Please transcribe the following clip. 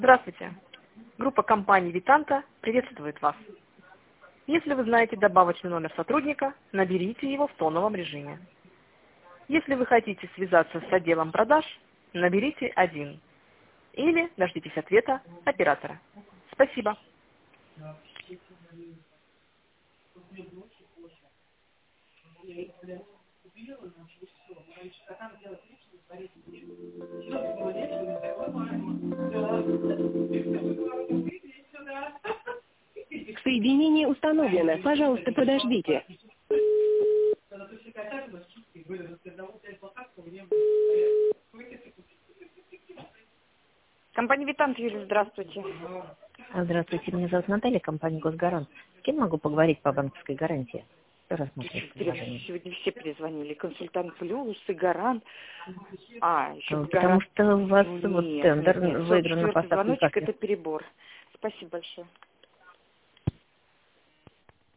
Здравствуйте. Группа компании «Витанта» приветствует вас. Если вы знаете добавочный номер сотрудника, наберите его в тоновом режиме. Если вы хотите связаться с отделом продаж, наберите 1. Или дождитесь ответа оператора. Спасибо. Соединение установлено. Пожалуйста, подождите. Компания «Витант», Юлия, здравствуйте. Здравствуйте, меня зовут Наталья, компания «Госгарант». С кем могу поговорить по банковской гарантии? Кто рассматривает предложение? Сегодня все перезвонили. Консультант Плюс и Гарант. Еще Потому Гарант. что у вас вот тендер выигран на Четвертый поставку звоночек — карты. это перебор. Спасибо большое.